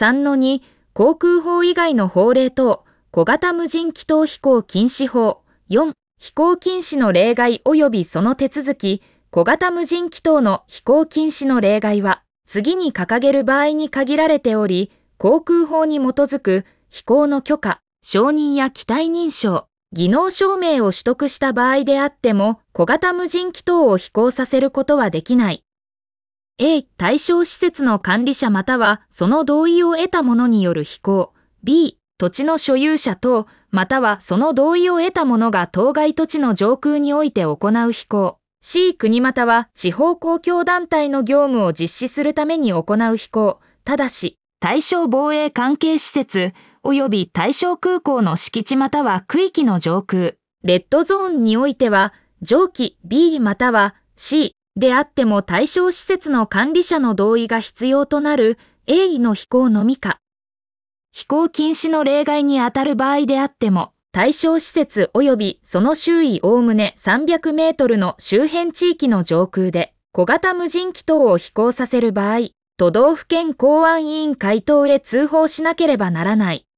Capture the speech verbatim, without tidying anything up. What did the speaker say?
さんのに 航空法以外の法令等、小型無人機等飛行禁止法。よん、飛行禁止の例外及びその手続き、小型無人機等の飛行禁止の例外は、次に掲げる場合に限られており、航空法に基づく飛行の許可、承認や機体認証、技能証明を取得した場合であっても、小型無人機等を飛行させることはできない。A、対象施設の管理者またはその同意を得た者による飛行。B、土地の所有者等、またはその同意を得た者が当該土地の上空において行う飛行。C、国または地方公共団体の業務を実施するために行う飛行。ただし、対象防衛関係施設、及び対象空港の敷地または区域の上空、レッドゾーンにおいては、上記 B または C であっても対象施設の管理者の同意が必要となる A の飛行のみか。飛行禁止の例外にあたる場合であっても、対象施設及びその周囲おおむねさんびゃくメートルの周辺地域の上空で、小型無人機等を飛行させる場合、都道府県公安委員会等へ通報しなければならない。